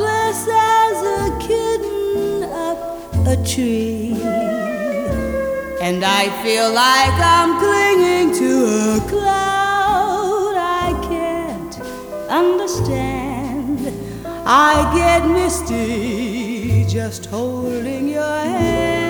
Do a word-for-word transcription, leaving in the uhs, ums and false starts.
helpless as a kitten up a tree. And I feel like I'm clinging to a cloud I can't understand. I get misty just holding your hand.